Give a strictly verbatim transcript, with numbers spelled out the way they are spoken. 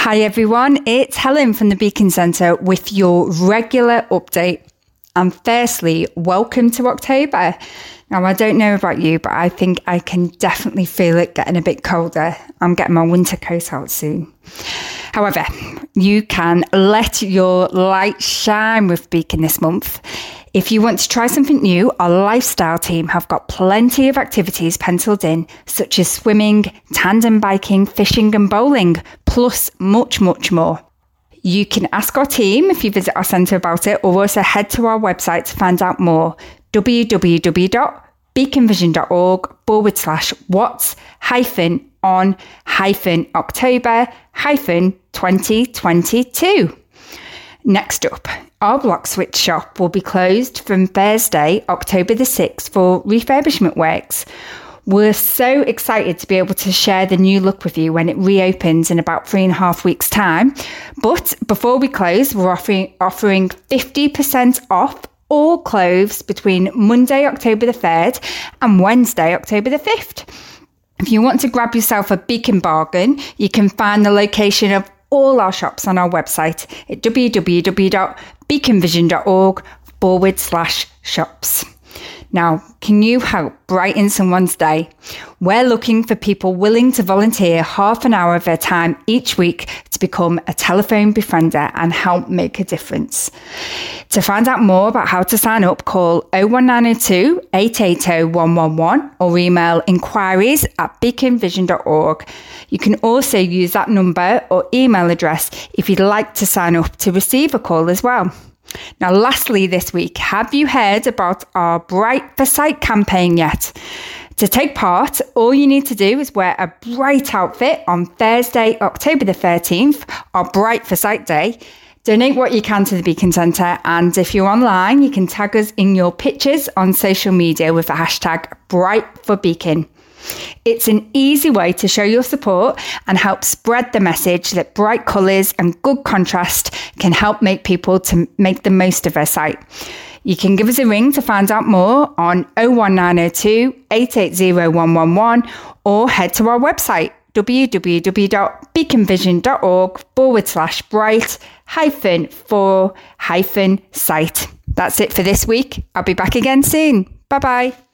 Hi everyone, it's Helen from the Beacon Centre with your regular update. And firstly, welcome to October. Now, I don't know about you, but I think I can definitely feel it getting a bit colder. I'm getting my winter coat out soon. However, you can let your light shine with Beacon this month. If you want to try something new, our lifestyle team have got plenty of activities penciled in, such as swimming, tandem biking, fishing and bowling, plus much, much more. You can ask our team if you visit our centre about it, or also head to our website to find out more, www.beaconvision.org forward slash what's hyphen on hyphen October hyphen 2022. Next up, our Block Switch shop will be closed from Thursday, October the sixth for refurbishment works. We're so excited to be able to share the new look with you when it reopens in about three and a half weeks' time. But before we close, we're offering, offering fifty percent off all clothes between Monday, October the third and Wednesday, October the fifth. If you want to grab yourself a Beacon bargain, you can find the location of all our shops on our website at www.beaconvision.org forward slash shops. Now, can you help brighten someone's day? We're looking for people willing to volunteer half an hour of their time each week to become a telephone befriender and help make a difference. To find out more about how to sign up, call oh one nine oh two, eight eight oh, one one one or email inquiries at beaconvision dot org. You can also use that number or email address if you'd like to sign up to receive a call as well. Now, lastly this week, have you heard about our Bright for Sight campaign yet? To take part, all you need to do is wear a bright outfit on Thursday, October the thirteenth, our Bright for Sight Day. Donate what you can to the Beacon Centre, and if you're online, you can tag us in your pictures on social media with the hashtag Bright for Beacon. It's an easy way to show your support and help spread the message that bright colours and good contrast can help make people to make the most of their sight. You can give us a ring to find out more on oh one nine oh two, eight eight oh, one one one or head to our website www.beaconvision.org forward slash bright hyphen for hyphen sight. That's it for this week. I'll be back again soon. Bye bye.